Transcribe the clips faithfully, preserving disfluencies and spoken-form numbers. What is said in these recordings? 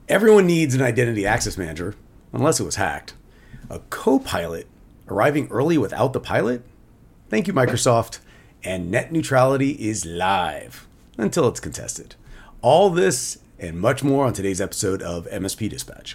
Everyone needs an identity access manager, unless it was hacked. A co-pilot arriving early without the pilot? Thank you, Microsoft. And net neutrality is live until it's contested. All this and much more on today's episode of M S P Dispatch.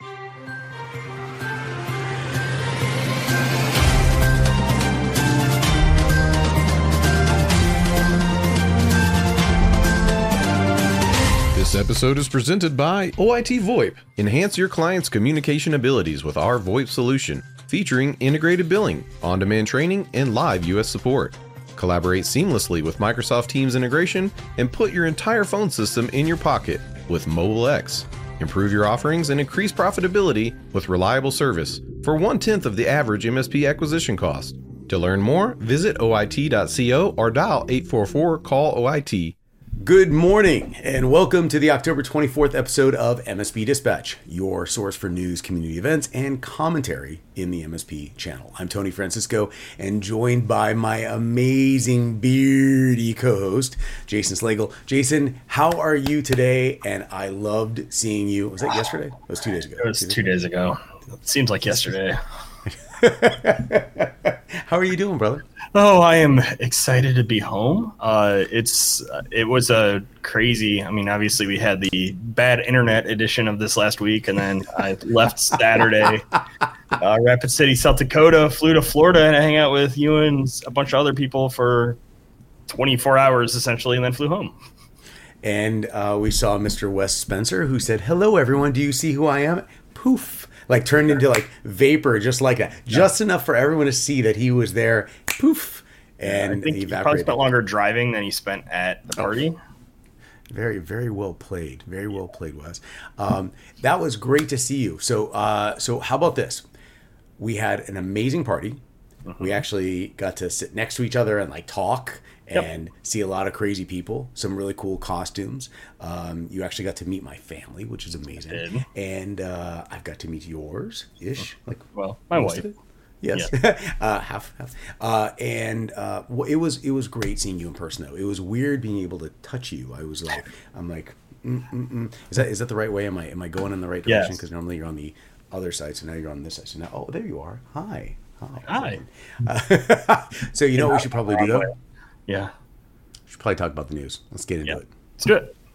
This episode is presented by O I T VoIP. Enhance your client's communication abilities with our VoIP solution, featuring integrated billing, on-demand training, and live U S support. Collaborate seamlessly with Microsoft Teams integration and put your entire phone system in your pocket with Mobile X. Improve your offerings and increase profitability with reliable service for one-tenth of the average M S P acquisition cost. To learn more, visit O I T dot co or dial eight four four, call O I T. Good morning, and welcome to the October twenty-fourth episode of M S P Dispatch, your source for news, community events, and commentary in the M S P channel. I'm Tony Francisco, and joined by my amazing beardy co-host, Jason Slagle. Jason, how are you today? And I loved seeing you. Was that yesterday? It was two days ago. It was two days ago. It seems like yesterday. How are you doing, brother? Oh, I am excited to be home. Uh, it's it was a crazy. I mean, obviously we had the bad internet edition of this last week, and then I left Saturday, uh, Rapid City, South Dakota, flew to Florida, and I hang out with you and a bunch of other people for twenty-four hours essentially, and then flew home. And uh, we saw Mister Wes Spencer, who said, "Hello, everyone. Do you see who I am?" Poof. Like turned into like vapor, just like that, just yeah. enough for everyone to see that he was there. Poof, and yeah, I think he he probably spent longer driving than he spent at the party. Oh. Very, very well played. Very well played, Wes. Um, that was great to see you. So, uh, so how about this? We had an amazing party. Mm-hmm. We actually got to sit next to each other and like talk. And yep. see a lot of crazy people, some really cool costumes. Um, you actually got to meet my family, which is amazing. And uh, I've got to meet yours, ish. Like, well, my wife. Yes, yeah. uh, half, half. Uh, and uh, it was it was great seeing you in person, though. It was weird being able to touch you. I was like, I'm like, mm, mm, mm. is that is that the right way? Am I am I going in the right direction? Because yes. normally you're on the other side, so now you're on this side. So now, oh, there you are. Hi, hi, hi. Uh, so you know what we should probably do though. Way. Yeah. We should probably talk about the news. Let's get into yep. it. Let's do it.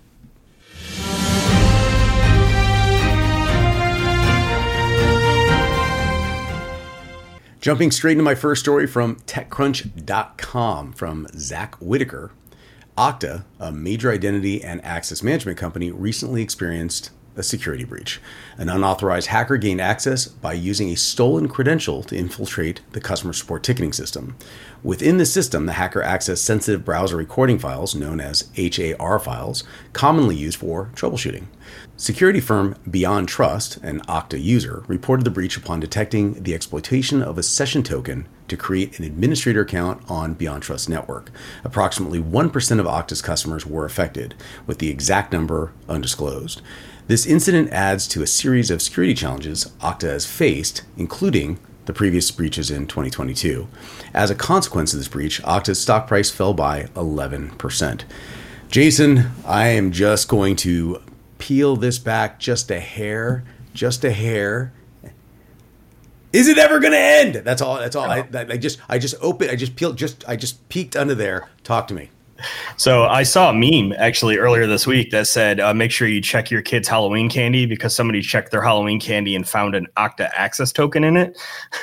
Jumping straight into my first story from TechCrunch dot com from Zach Whitaker. Okta, a major identity and access management company, recently experienced a security breach. An unauthorized hacker gained access by using a stolen credential to infiltrate the customer support ticketing system. Within the system, the hacker accessed sensitive browser recording files, known as H A R files, commonly used for troubleshooting. Security firm Beyond Trust, an Okta user, reported the breach upon detecting the exploitation of a session token to create an administrator account on Beyond Trust network. Approximately one percent of Okta's customers were affected, with the exact number undisclosed. This incident adds to a series of security challenges Okta has faced, including the previous breaches in twenty twenty-two. As a consequence of this breach, Okta's stock price fell by eleven percent. Jason, I am just going to peel this back just a hair, just a hair. Is it ever going to end? That's all. That's all. I, I just, I just opened. I just peeled. Just, I just peeked under there. Talk to me. So I saw a meme actually earlier this week that said, uh, make sure you check your kids' Halloween candy because somebody checked their Halloween candy and found an Okta access token in it.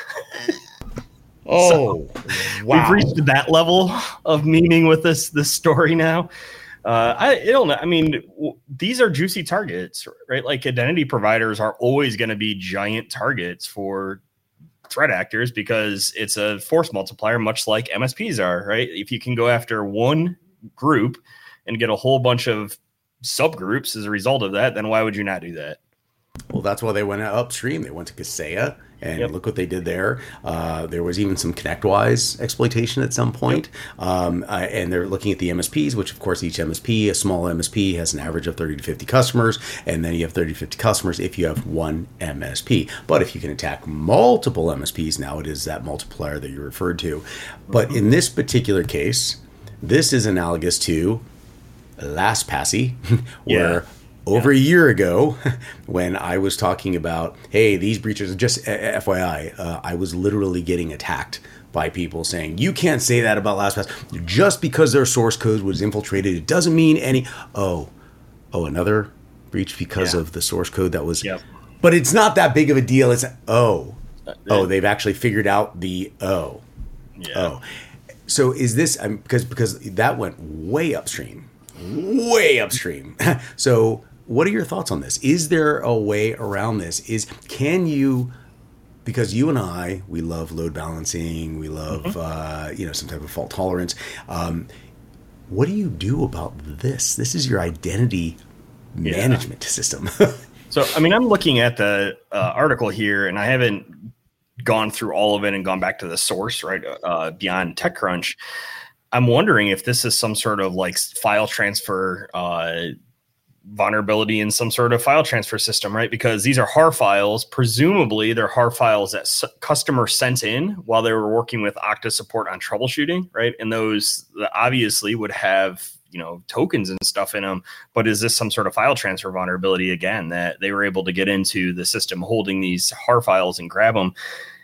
Oh, so wow. We've reached that level of meaning with this, this story now. Uh, I, it'll, I mean, w- these are juicy targets, right? Like identity providers are always going to be giant targets for threat actors because it's a force multiplier, much like M S Ps are, right? If you can go after one group and get a whole bunch of subgroups as a result of that, then why would you not do that? Well, that's why they went upstream. They went to Kaseya, and yep. look what they did there. Uh, there was even some ConnectWise exploitation at some point. Um, uh, and they're looking at the M S Ps, which, of course, each M S P, a small M S P, has an average of thirty to fifty customers. And then you have thirty to fifty customers if you have one M S P. But if you can attack multiple M S Ps, now it is that multiplier that you referred to. But mm-hmm. in this particular case, this is analogous to LastPassy, where... Yeah. Over yeah. a year ago, when I was talking about, hey, these breaches, just F Y I, uh, I was literally getting attacked by people saying, you can't say that about LastPass. Just because their source code was infiltrated, it doesn't mean any, oh, oh, another breach because yeah. of the source code that was, yep. but it's not that big of a deal. It's, oh, oh, they've actually figured out the, oh, yeah. oh. So is this, um, because because that went way upstream, way upstream. So what are your thoughts on this? Is there a way around this? Is, can you, because you and I, we love load balancing, we love, mm-hmm. uh, you know, some type of fault tolerance. Um, what do you do about this? This is your identity yeah. management system. So, I mean, I'm looking at the uh, article here, and I haven't gone through all of it and gone back to the source, right, uh, beyond TechCrunch. I'm wondering if this is some sort of like file transfer uh, vulnerability in some sort of file transfer system, right? Because these are H A R files. Presumably, they're H A R files that s- customer sent in while they were working with Okta support on troubleshooting, right? And those obviously would have, you know, tokens and stuff in them. But is this some sort of file transfer vulnerability again that they were able to get into the system holding these H A R files and grab them?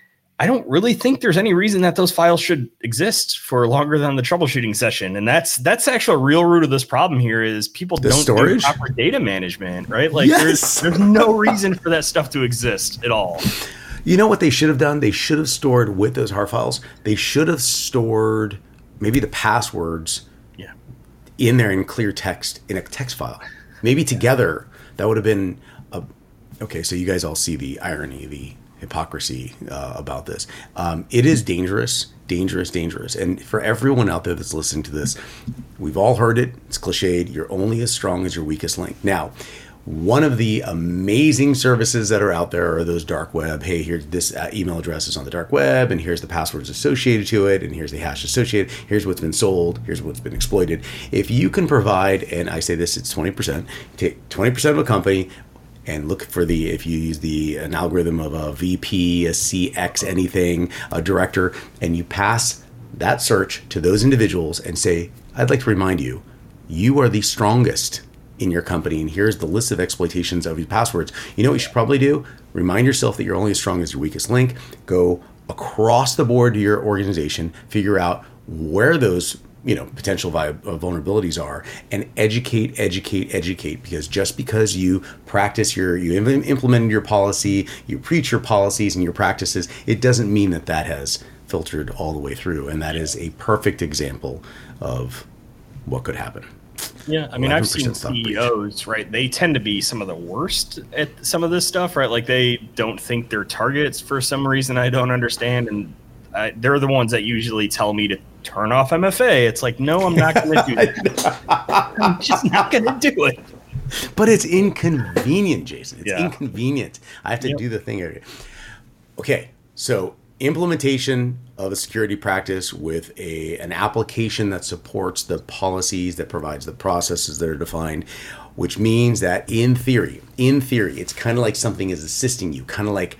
I don't really think there's any reason that those files should exist for longer than the troubleshooting session. And that's that's actually a real root of this problem here is people the don't storage? do proper data management, right? Like yes. there's there's no reason for that stuff to exist at all. You know what they should have done? They should have stored with those H A R files. They should have stored maybe the passwords yeah. in there in clear text in a text file. Maybe together. That would have been a, okay. So you guys all see the irony, the hypocrisy uh, about this. Um, it is dangerous, dangerous, dangerous. And for everyone out there that's listening to this, we've all heard it. It's cliched. You're only as strong as your weakest link. Now, one of the amazing services that are out there are those dark web. Hey, here's this uh, email address is on the dark web, and here's the passwords associated to it, and here's the hash associated. Here's what's been sold. Here's what's been exploited. If you can provide, and I say this, it's twenty percent. Take twenty percent of a company, and look for the, if you use the an algorithm of a V P, a C X, anything, a director, and you pass that search to those individuals and say, I'd like to remind you, you are the strongest in your company, and here's the list of exploitations of your passwords. You know what you should probably do? Remind yourself that you're only as strong as your weakest link. Go across the board to your organization, figure out where those you know, potential vi- vulnerabilities are, and educate, educate, educate. Because just because you practice your, you im- implemented your policy, you preach your policies and your practices, it doesn't mean that that has filtered all the way through. And that is a perfect example of what could happen. Yeah, I mean, I've seen C E Os, right? They tend to be some of the worst at some of this stuff, right? Like they don't think they're targets for some reason I don't understand, and uh, they're the ones that usually tell me to turn off M F A. It's like, no, I'm not going to do that. I'm just not going to do it. But it's inconvenient, Jason. It's yeah. inconvenient. I have to yep. do the thing. Okay, so implementation of a security practice with a an application that supports the policies, that provides the processes that are defined, which means that in theory, in theory, it's kind of like something is assisting you, kind of like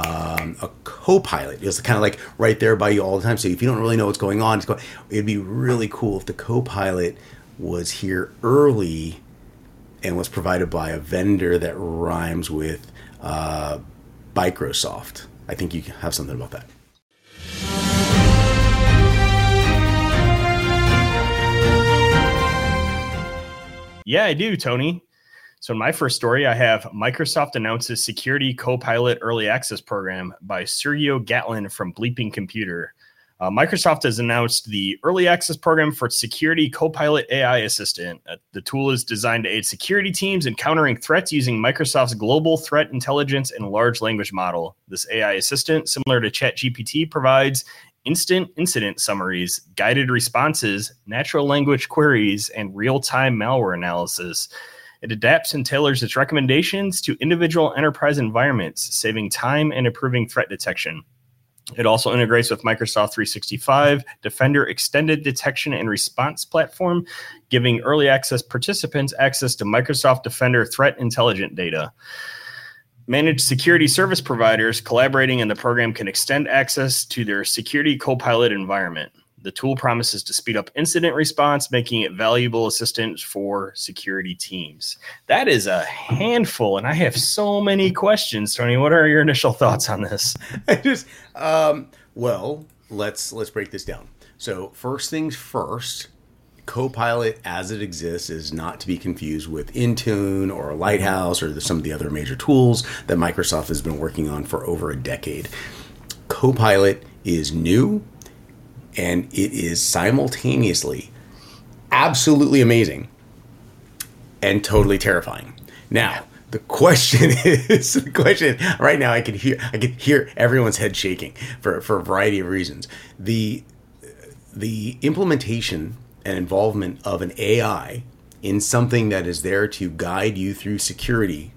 Um, a co-pilot. It's kind of like right there by you all the time. So if you don't really know what's going on, it's going, it'd be really cool if the co-pilot was here early and was provided by a vendor that rhymes with uh, Microsoft. I think you have something about that. Yeah, I do, Tony. So in my first story, I have Microsoft announces Security Copilot Early Access Program by Sergio Gatlin from Bleeping Computer. Uh, Microsoft has announced the Early Access Program for Security Copilot A I Assistant. Uh, the tool is designed to aid security teams in countering threats using Microsoft's Global Threat Intelligence and Large Language Model. This A I assistant, similar to ChatGPT, provides instant incident summaries, guided responses, natural language queries, and real-time malware analysis. It adapts and tailors its recommendations to individual enterprise environments, saving time and improving threat detection. It also integrates with Microsoft three sixty-five Defender Extended Detection and Response Platform, giving early access participants access to Microsoft Defender threat intelligent data. Managed security service providers collaborating in the program can extend access to their Security Copilot environment. The tool promises to speed up incident response, making it valuable assistance for security teams. That is a handful, and I have so many questions, Tony. What are your initial thoughts on this? I just, um, well, let's let's break this down. So first things first, Copilot as it exists is not to be confused with Intune or Lighthouse or the, some of the other major tools that Microsoft has been working on for over a decade. Copilot is new, and it is simultaneously absolutely amazing and totally terrifying. Now, the question is, the question right now, I can hear, I can hear everyone's head shaking for, for a variety of reasons. The, the implementation and involvement of an A I in something that is there to guide you through security,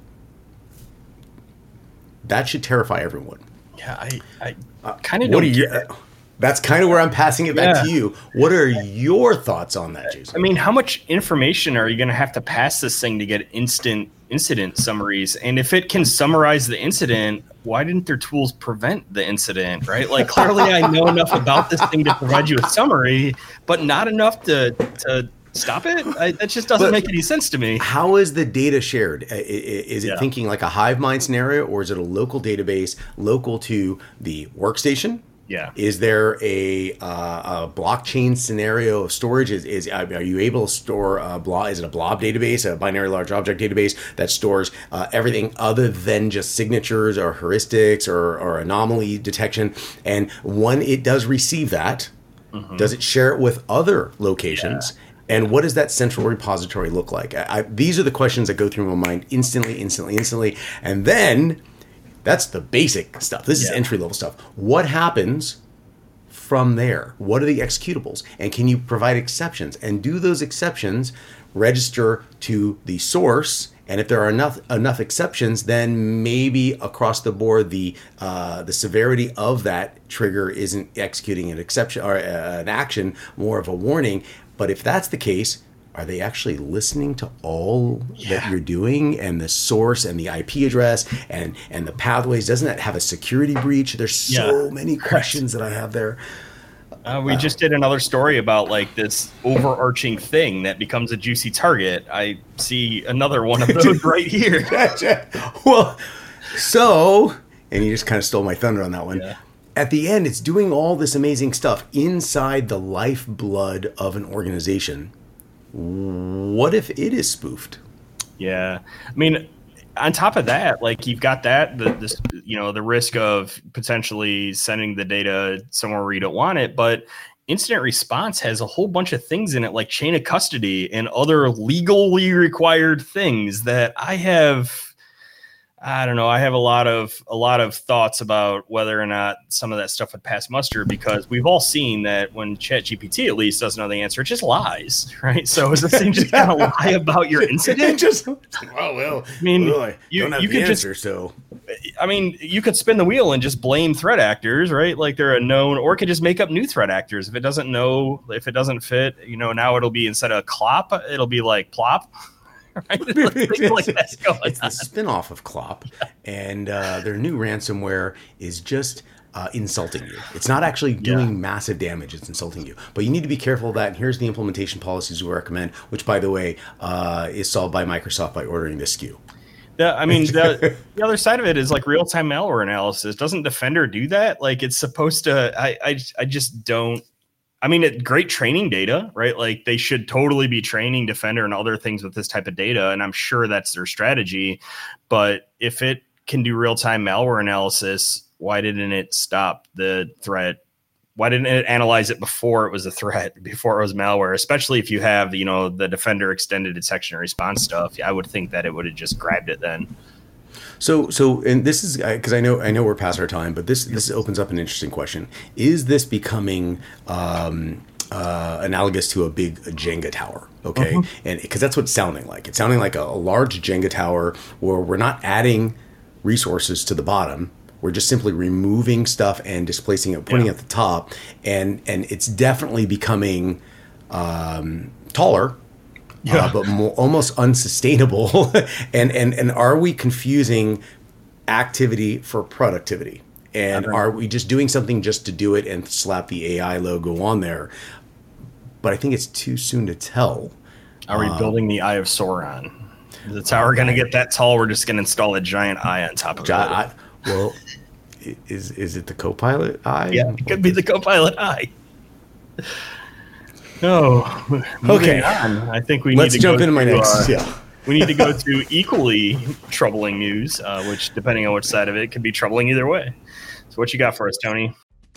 that should terrify everyone. Yeah, I, I kind of uh, don't you, get it. That's kind of where I'm passing it back Yeah. to you. What are your thoughts on that, Jason? I mean, how much information are you going to have to pass this thing to get instant incident summaries? And if it can summarize the incident, why didn't their tools prevent the incident, right? Like, clearly I know enough about this thing to provide you a summary, but not enough to to stop it? I, that just doesn't But make any sense to me. How is the data shared? I- I- Is it Yeah. thinking like a hive mind scenario, or is it a local database local to the workstation? Yeah. Is there a, uh, a blockchain scenario of storage? Is, is are you able to store a blob? Is it a blob database, a binary large object database that stores uh, everything other than just signatures or heuristics or, or anomaly detection? And when it does receive that, mm-hmm. does it share it with other locations? Yeah. And what does that central repository look like? I, I, these are the questions that go through my mind instantly, instantly, instantly. And then that's the basic stuff. This is Yeah. entry level stuff. What happens from there? What are the executables? And can you provide exceptions? And do those exceptions register to the source? And if there are enough enough exceptions, then maybe across the board, the uh, the severity of that trigger isn't executing an exception or uh, an action, more of a warning. But if that's the case, are they actually listening to all Yeah. that you're doing, and the source and the I P address and, and the pathways? Doesn't that have a security breach? There's so Yeah. many questions that I have there. Uh, we just did another story about like this overarching thing that becomes a juicy target. I see another one of those right here. Well, so, and you just kind of stole my thunder on that one. Yeah. At the end, it's doing all this amazing stuff inside the lifeblood of an organization. What if it is spoofed? Yeah. I mean, on top of that, like you've got that, the this, you know, the risk of potentially sending the data somewhere where you don't want it, but incident response has a whole bunch of things in it, like chain of custody and other legally required things that I have. I don't know. I have a lot of a lot of thoughts about whether or not some of that stuff would pass muster, because we've all seen that when ChatGPT at least doesn't know the answer, it just lies, right? So is this thing just going to lie about your incident? just, oh well. I mean, well, I you- don't have you the could just- answer, so I mean, you could spin the wheel and just blame threat actors, right? Like they're a known, or it could just make up new threat actors. If it doesn't know, if it doesn't fit, you know, now it'll be, instead of clop, it'll be like plop. Right? Things like that's going it's the on. spin-off of Clop, and uh, their new ransomware is just uh, insulting you. It's not actually doing Yeah. massive damage, it's insulting you. But you need to be careful of that, and here's the implementation policies we recommend, which, by the way, uh, is solved by Microsoft by ordering this S K U. The, I mean, the, the other side of it is like real-time malware analysis. Doesn't Defender do that? Like it's supposed to, I, I, I just don't, I mean, it, great training data, right? Like they should totally be training Defender and other things with this type of data. And I'm sure that's their strategy. But if it can do real-time malware analysis, why didn't it stop the threat? Why didn't it analyze it before it was a threat, before it was malware? Especially if you have, you know, the Defender extended detection and response stuff. I would think that it would have just grabbed it then. So, so, and this is because I know I know we're past our time, but this this opens up an interesting question: is this becoming um, uh, analogous to a big Jenga tower? Okay, Uh-huh. and because that's what it's sounding like. It's sounding like a, a large Jenga tower where we're not adding resources to the bottom. We're just simply removing stuff and displacing it, putting Yeah. it at the top, and and it's definitely becoming um, taller. Yeah. Uh, but more, almost unsustainable. and, and and are we confusing activity for productivity? And are we just doing something just to do it and slap the A I logo on there? But I think it's too soon to tell. Are we um, building the Eye of Sauron? That's how we're going to get that tall. We're just going to install a giant eye on top of it. I, well, is is it the Copilot eye? Yeah, it could be the Copilot eye. No. Okay. On, I think we Let's need to jump go into my to, next. Uh, yeah. We need to go to equally troubling news, uh, which, depending on which side of it, could be troubling either way. So what you got for us, Tony?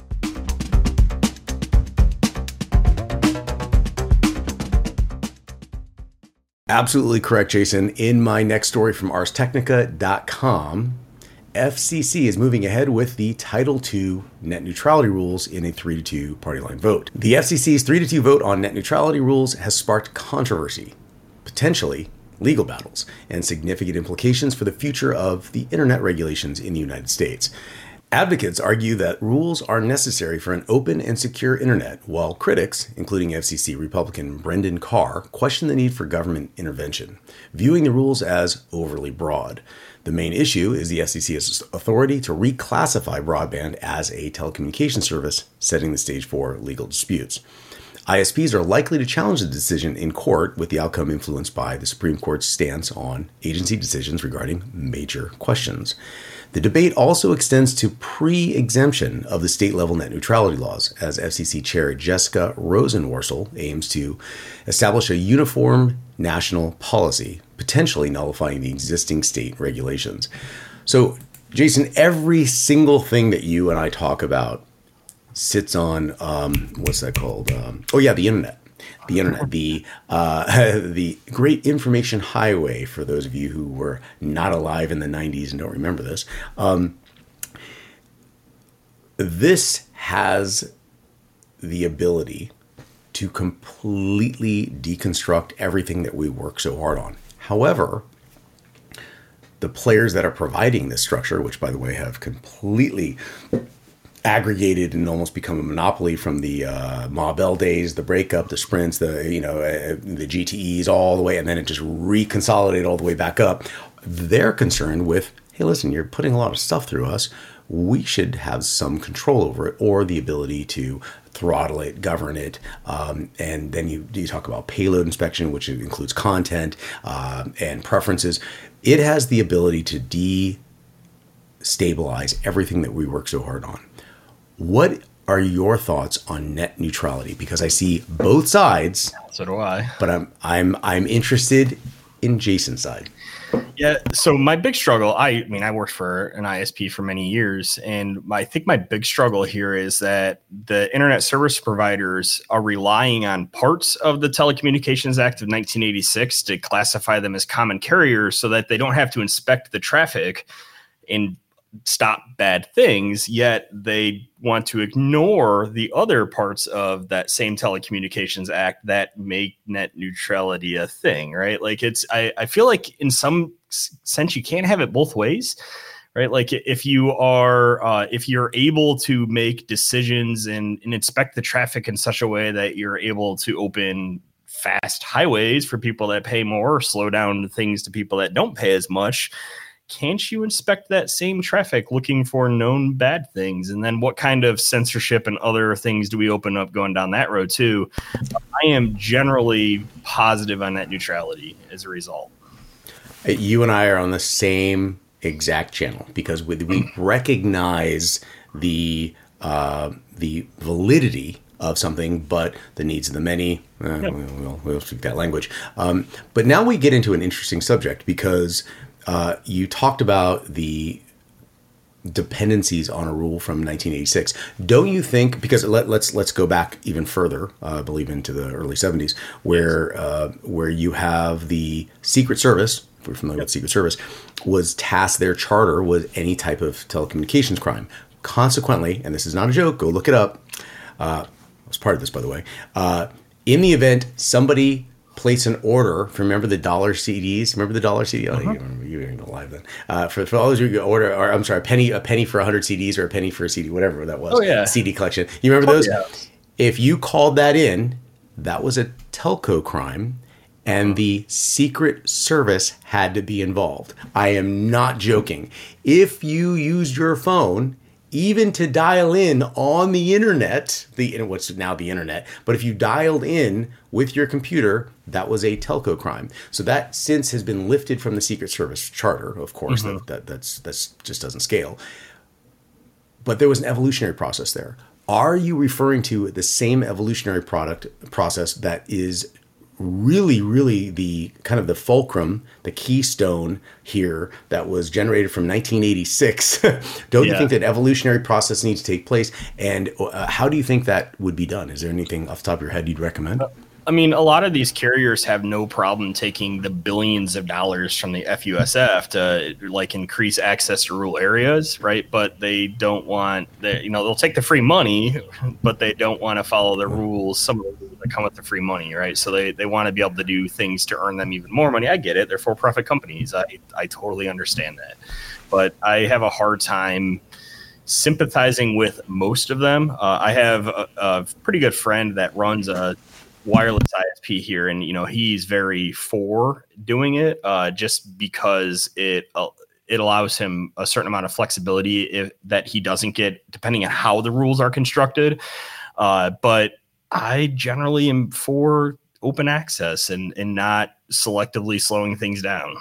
Absolutely correct, Jason. In my next story from ars technica dot com, F C C is moving ahead with the Title two net neutrality rules in a three to two party line vote. The F C C's three to two vote on net neutrality rules has sparked controversy, potentially legal battles, and significant implications for the future of the internet regulations in the United States. Advocates argue that rules are necessary for an open and secure internet, while critics, including F C C Republican Brendan Carr, question the need for government intervention, viewing the rules as overly broad. The main issue is the F C C's authority to reclassify broadband as a telecommunications service, setting the stage for legal disputes. I S Ps are likely to challenge the decision in court, with the outcome influenced by the Supreme Court's stance on agency decisions regarding major questions. The debate also extends to pre-exemption of the state-level net neutrality laws, as F C C Chair Jessica Rosenworcel aims to establish a uniform national policy, potentially nullifying the existing state regulations. So, Jason, every single thing that you and I talk about sits on, um, what's that called? Um, oh, yeah, the internet. The internet, the uh, the great information highway, for those of you who were not alive in the nineties and don't remember this. Um, this has the ability to completely deconstruct everything that we work so hard on. However, the players that are providing this structure, which, by the way, have completely aggregated and almost become a monopoly from the uh, Ma Bell days, the breakup, the sprints, the you know uh, the G T Es all the way, and then it just reconsolidated all the way back up. They're concerned with, hey, listen, you're putting a lot of stuff through us. We should have some control over it, or the ability to throttle it, govern it, um, and then you you talk about payload inspection, which includes content uh, and preferences. It has the ability to destabilize everything that we work so hard on. What are your thoughts on net neutrality? Because I see both sides. So do I. But I'm I'm I'm interested in Jason's side. Yeah. So my big struggle, I, I mean, I worked for an I S P for many years, and my, I think my big struggle here is that the internet service providers are relying on parts of the Telecommunications Act of nineteen eighty-six to classify them as common carriers, so that they don't have to inspect the traffic and stop bad things, yet they want to ignore the other parts of that same Telecommunications Act that make net neutrality a thing, right? Like it's, I, I feel like in some sense you can't have it both ways, right? Like if you are, uh, if you're able to make decisions and, and inspect the traffic in such a way that you're able to open fast highways for people that pay more, slow down things to people that don't pay as much, can't you inspect that same traffic looking for known bad things? And then what kind of censorship and other things do we open up going down that road too? I am generally positive on net neutrality as a result. You and I are on the same exact channel because we, we recognize the uh, the validity of something, but the needs of the many. Uh, yep. we'll, we'll speak that language. Um, but now we get into an interesting subject because Uh, you talked about the dependencies on a rule from nineteen eighty-six. Don't you think? Because let, let's let's go back even further, uh, I believe into the early seventies, where uh, where you have the Secret Service. If we're familiar with Secret Service, was tasked. Their charter was any type of telecommunications crime. Consequently, and this is not a joke. Go look it up. Uh, I was part of this, by the way. Uh, in the event somebody place an order for, remember the dollar C Ds? Remember the dollar C D? Oh, uh-huh. you, remember, you weren't alive then. Uh, for, for all those who order, or I'm sorry, a penny, a penny for one hundred C Ds or a penny for a C D, whatever that was. Oh, yeah. C D collection. You remember those? Oh, yeah. If you called that in, that was a telco crime, and the Secret Service had to be involved. I am not joking. If you used your phone even to dial in on the internet, the what's now the internet, but if you dialed in with your computer, that was a telco crime. So that since has been lifted from the Secret Service charter, of course, mm-hmm. that, that that's that's just doesn't scale. But there was an evolutionary process there. Are you referring to the same evolutionary product process that is really, really the kind of the fulcrum, the keystone here that was generated from nineteen eighty-six? Don't yeah. you think that evolutionary process needs to take place? And uh, how do you think that would be done? Is there anything off the top of your head you'd recommend? I mean, a lot of these carriers have no problem taking the billions of dollars from the F U S F to like increase access to rural areas, right? But they don't want the, you know, they'll take the free money, but they don't want to follow the rules, some of the rules that come with the free money, right? So they, they want to be able to do things to earn them even more money. I get it. They're for-profit companies. I, I totally understand that. But I have a hard time sympathizing with most of them. Uh, I have a, a pretty good friend that runs a wireless I S P here, and you know he's very for doing it uh, just because it uh, it allows him a certain amount of flexibility if, that he doesn't get depending on how the rules are constructed. Uh, but I generally am for open access and and not selectively slowing things down.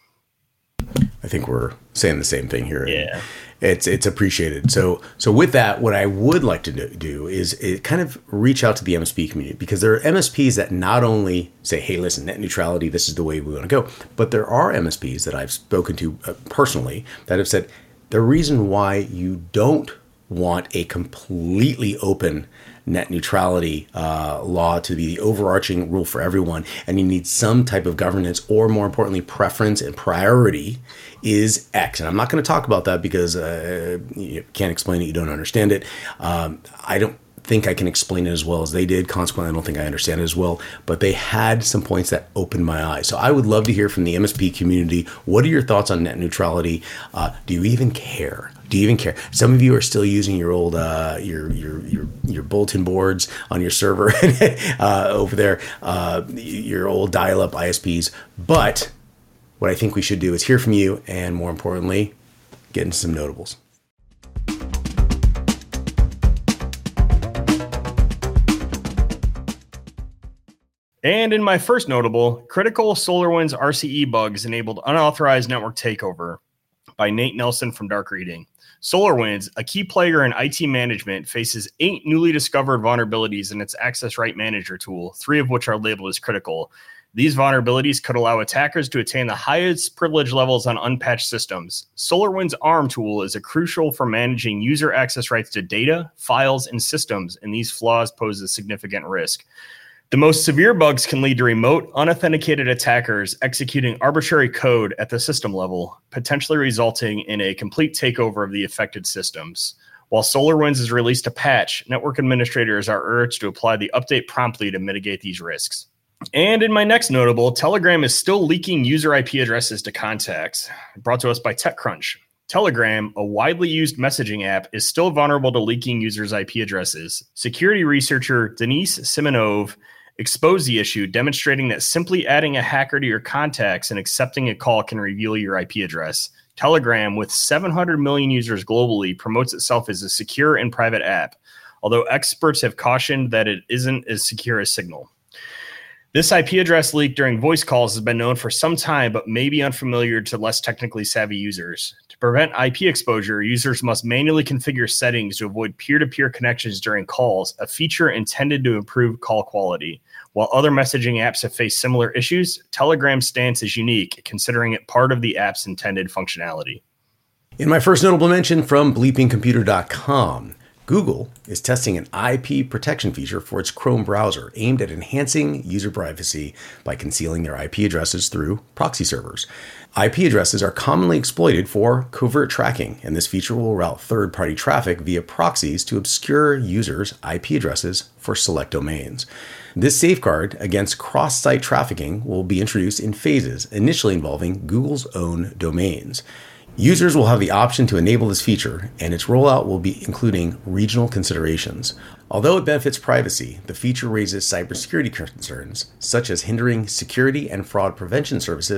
I think we're saying the same thing here. Yeah. It's it's appreciated. So so with that, what I would like to do is it kind of reach out to the M S P community, because there are M S Ps that not only say, hey, listen, net neutrality, this is the way we want to go. But there are M S Ps that I've spoken to uh, personally that have said the reason why you don't want a completely open net neutrality uh, law to be the overarching rule for everyone, and you need some type of governance, or more importantly, preference and priority, is X. And I'm not going to talk about that because uh, you can't explain it, you don't understand it. Um, I don't think I can explain it as well as they did. Consequently, I don't think I understand it as well. But they had some points that opened my eyes. So I would love to hear from the M S P community. What are your thoughts on net neutrality? Uh, do you even care? Do you even care? Some of you are still using your old uh, your your your your bulletin boards on your server uh, over there, uh, your old dial-up I S Ps. But what I think we should do is hear from you, and more importantly, get into some notables. And in my first notable, critical SolarWinds R C E bugs enabled unauthorized network takeover by Nate Nelson from Dark Reading. SolarWinds, a key player in I T management, faces eight newly discovered vulnerabilities in its Access Right Manager tool, three of which are labeled as critical. These vulnerabilities could allow attackers to attain the highest privilege levels on unpatched systems. SolarWinds ARM tool is a crucial for managing user access rights to data, files, and systems, and these flaws pose a significant risk. The most severe bugs can lead to remote, unauthenticated attackers executing arbitrary code at the system level, potentially resulting in a complete takeover of the affected systems. While SolarWinds has released a patch, network administrators are urged to apply the update promptly to mitigate these risks. And in my next notable, Telegram is still leaking user I P addresses to contacts. Brought to us by TechCrunch. Telegram, a widely used messaging app, is still vulnerable to leaking users' I P addresses. Security researcher Denise Simonov exposed the issue, demonstrating that simply adding a hacker to your contacts and accepting a call can reveal your I P address. Telegram, with seven hundred million users globally, promotes itself as a secure and private app, although experts have cautioned that it isn't as secure as Signal. This I P address leak during voice calls has been known for some time, but may be unfamiliar to less technically savvy users. To prevent I P exposure, users must manually configure settings to avoid peer-to-peer connections during calls, a feature intended to improve call quality. While other messaging apps have faced similar issues, Telegram's stance is unique, considering it part of the app's intended functionality. In my first notable mention from bleeping computer dot com, Google is testing an I P protection feature for its Chrome browser aimed at enhancing user privacy by concealing their I P addresses through proxy servers. I P addresses are commonly exploited for covert tracking, and this feature will route third-party traffic via proxies to obscure users' I P addresses for select domains. This safeguard against cross-site trafficking will be introduced in phases, initially involving Google's own domains. Users will have the option to enable this feature, and its rollout will be including regional considerations. Although it benefits privacy, the feature raises cybersecurity concerns, such as hindering security and fraud prevention services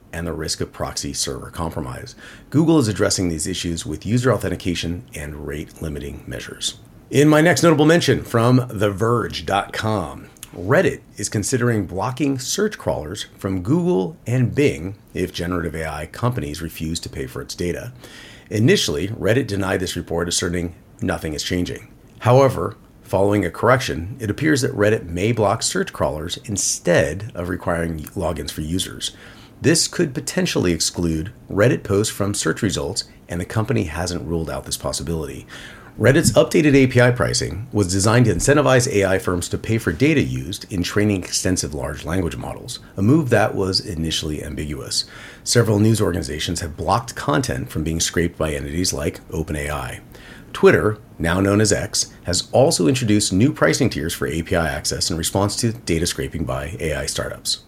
and the risk of proxy server compromise. Google is addressing these issues with user authentication and rate limiting measures. In my next notable mention from the verge dot com, Reddit is considering blocking search crawlers from Google and Bing if generative A I companies refuse to pay for its data. Initially, Reddit denied this report, asserting nothing is changing. However, following a correction, it appears that Reddit may block search crawlers instead of requiring logins for users. This could potentially exclude Reddit posts from search results, and the company hasn't ruled out this possibility. Reddit's updated A P I pricing was designed to incentivize A I firms to pay for data used in training extensive large language models, a move that was initially ambiguous. Several news organizations have blocked content from being scraped by entities like OpenAI. Twitter, now known as X, has also introduced new pricing tiers for A P I access in response to data scraping by A I startups.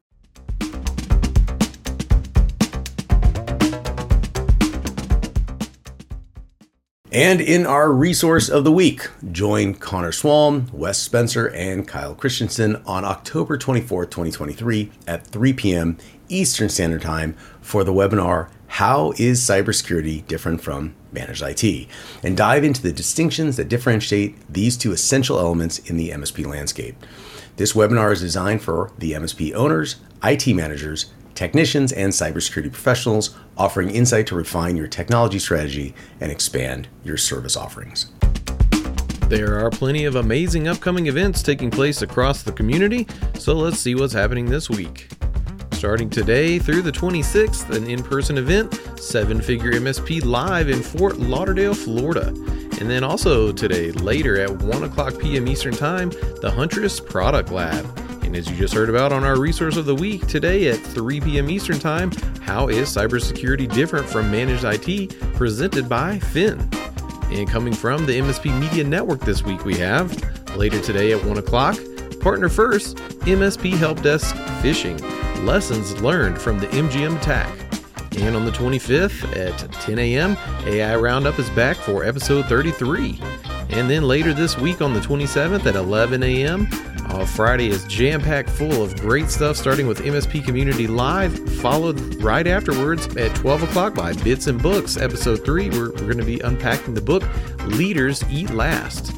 And in our resource of the week, join Connor Swalm, Wes Spencer, and Kyle Christensen on October twenty-fourth, twenty twenty-three at three p.m. Eastern Standard Time for the webinar, How is Cybersecurity Different from Managed I T? And dive into the distinctions that differentiate these two essential elements in the M S P landscape. This webinar is designed for the M S P owners, I T managers, technicians, and cybersecurity professionals, offering insight to refine your technology strategy and expand your service offerings. There are plenty of amazing upcoming events taking place across the community, so let's see what's happening this week. Starting today through the twenty-sixth, an in-person event, Seven Figure M S P Live in Fort Lauderdale, Florida. And then also today, later at one o'clock p.m. Eastern Time, the Huntress Product Lab. And as you just heard about on our Resource of the Week, today at three p.m. Eastern Time, How is Cybersecurity Different from Managed I T? Presented by Fin. And coming from the M S P Media Network this week, we have, later today at one o'clock, Partner First, M S P Help Desk Phishing, Lessons Learned from the M G M Attack. And on the twenty-fifth at ten a.m., A I Roundup is back for episode thirty-three. And then later this week on the twenty-seventh at eleven a.m., Uh, Friday is jam-packed full of great stuff, starting with M S P Community Live, followed right afterwards at twelve o'clock by Bits and Books, Episode three. We're, we're going to be unpacking the book, Leaders Eat Last.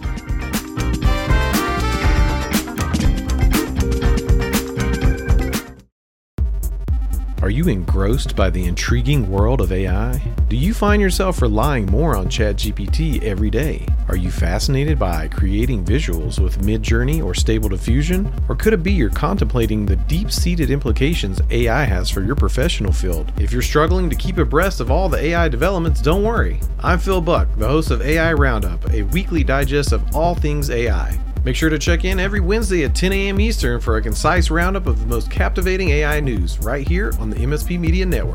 Are you engrossed by the intriguing world of A I? Do you find yourself relying more on ChatGPT every day? Are you fascinated by creating visuals with Midjourney or Stable Diffusion? Or could it be you're contemplating the deep-seated implications A I has for your professional field? If you're struggling to keep abreast of all the A I developments, don't worry. I'm Phil Buck, the host of A I Roundup, a weekly digest of all things A I. Make sure to check in every Wednesday at ten a.m. Eastern for a concise roundup of the most captivating A I news right here on the M S P Media Network.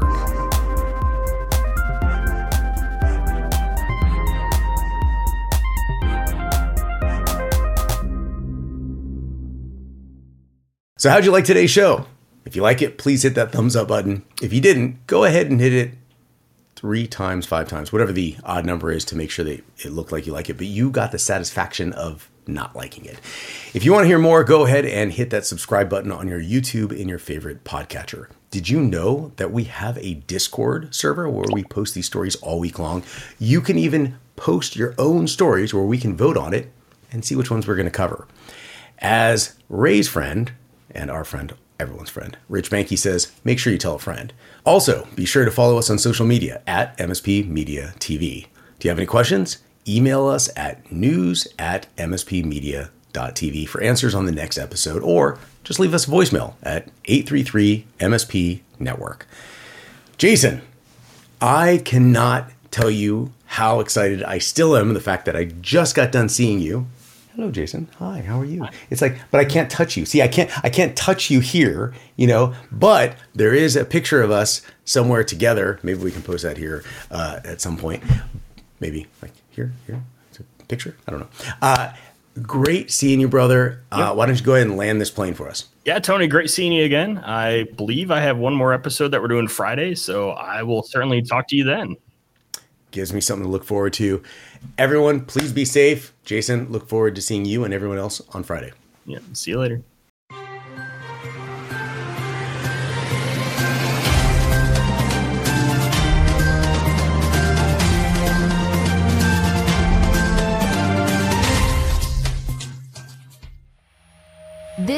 So how'd you like today's show? If you like it, please hit that thumbs up button. If you didn't, go ahead and hit it three times, five times, whatever the odd number is to make sure that it looked like you like it, but you got the satisfaction of not liking it. If you want to hear more, go ahead and hit that subscribe button on your YouTube in your favorite podcatcher. Did you know that we have a Discord server where we post these stories all week long? You can even post your own stories where we can vote on it and see which ones we're going to cover. As Ray's friend and our friend, everyone's friend, Rich Banky says, make sure you tell a friend. Also, be sure to follow us on social media at M S P Media T V. Do you have any questions? Email us at news at m s p media dot t v for answers on the next episode, or just leave us a voicemail at eight three three M S P Network. Jason, I cannot tell you how excited I still am the fact that I just got done seeing you. Hello, Jason. Hi, how are you? Hi. It's like, but I can't touch you. See, I can't, I can't touch you here, you know, but there is a picture of us somewhere together. Maybe we can post that here uh, at some point. Maybe like here, here, it's a picture. I don't know. Uh, great seeing you, brother. Uh, yep. Why don't you go ahead and land this plane for us? Yeah, Tony, great seeing you again. I believe I have one more episode that we're doing Friday, so I will certainly talk to you then. Gives me something to look forward to. Everyone, please be safe. Jason, look forward to seeing you and everyone else on Friday. Yeah, see you later.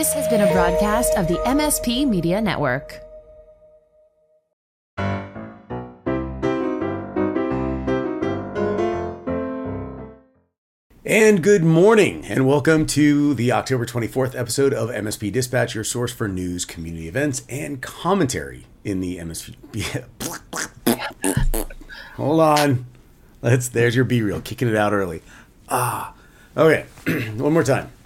This has been a broadcast of the M S P Media Network. And good morning, and welcome to the October twenty-fourth episode of M S P Dispatch, your source for news, community events, and commentary in the M S P. Hold on. Let's. There's your B-reel, kicking it out early. Ah. Okay, one more time.